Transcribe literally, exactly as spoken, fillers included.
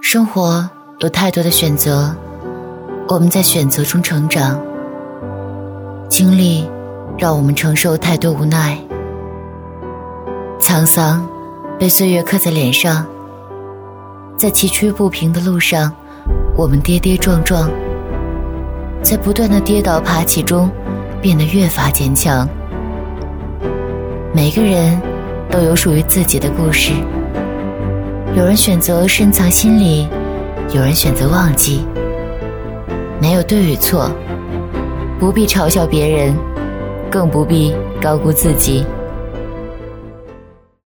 生活有太多的选择，我们在选择中成长。经历让我们承受太多无奈，沧桑被岁月刻在脸上，在崎岖不平的路上，我们跌跌撞撞，在不断的跌倒爬起中变得越发坚强。每个人都有属于自己的故事，有人选择深藏心里，有人选择忘记。没有对与错，不必嘲笑别人，更不必高估自己。